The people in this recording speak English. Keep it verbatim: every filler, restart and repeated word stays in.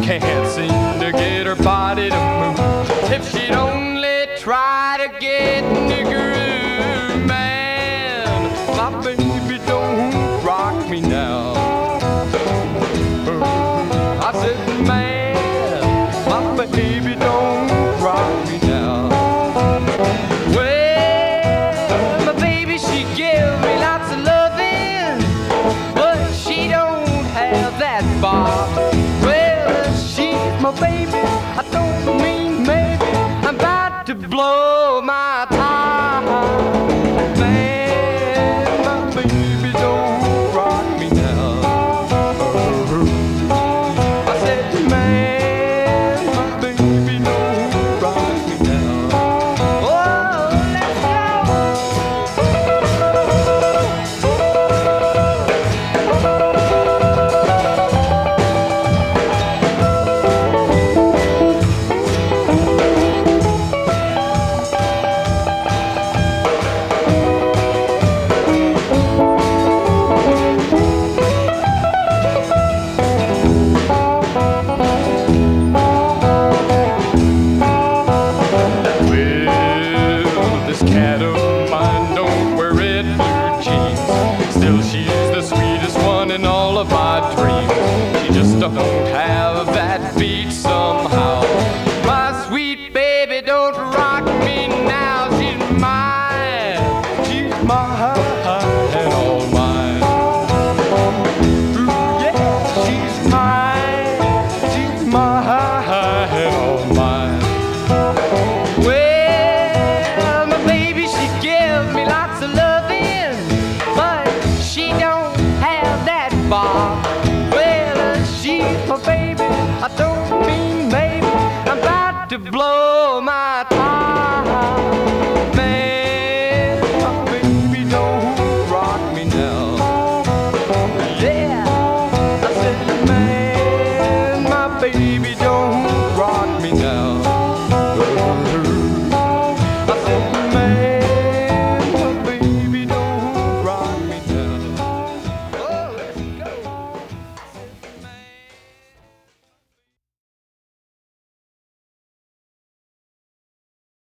can't seem to get her body to move. If she'd only try to get in the groove, man, my baby don't rock me now. I said, man, my baby don't rock me now. Well, my baby, she give me lots of loving, but she don't have that bar. Well, she's my baby, I don't mean maybe, I'm about to blow my top. Man, my baby don't rock me now. I said, man, my baby don't rock me now. Oh, let's cat of mine don't wear red blue jeans. Still she's the sweetest one in all of my dreams. She just don't have that beat somehow. My sweet baby don't rock me now. She's mine, she's mine and all mine. Ooh, yeah, she's mine, she's mine and all mine. Well, my baby, she give me lots of loving, but she don't have that bar.